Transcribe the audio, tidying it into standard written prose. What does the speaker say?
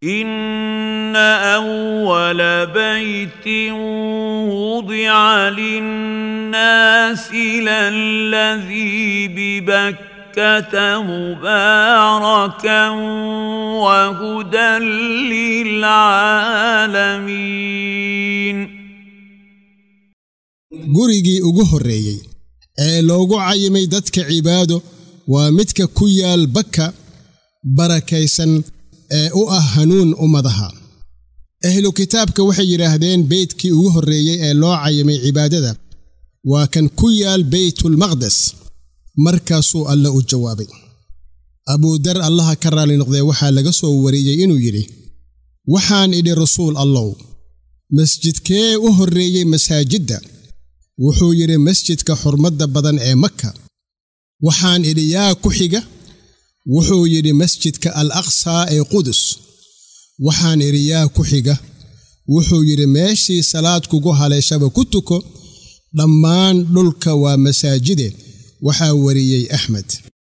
إن أول بيت وضع للناس للذي ببكة مباركا وهدى للعالمين. gurigii ugu horeeyay ee loogu cayimay dadka cibaado waa midka ku yaal Baka barakaysan ee u ah hanuun ummadaha. ahlu kitaabka waxay yiraahdeen beedkii ugu horeeyay ee loo cayimay cibaadada waa kan ku yaal Baytul Maqdis. markaasuu Alle u jawaabay. Abu Dar Allah ka raali noqday waxa laga soo wariyay inuu yiri waxaan idhi rasuul Allah masjidkee u horeeyay masaajidda wuxuu yiri masjidka xurmada badan ee Makka. waxaan idhi yaa ku xiga wuxuu yiri masjidka al-Aqsa ee Qudus. waxaan idhi yaa ku xiga wuxuu yiri meeshii salaad kugu haleeshaba ku tuko dhammaan dhulka waa masaajide. waxaa wariyay Ahmed.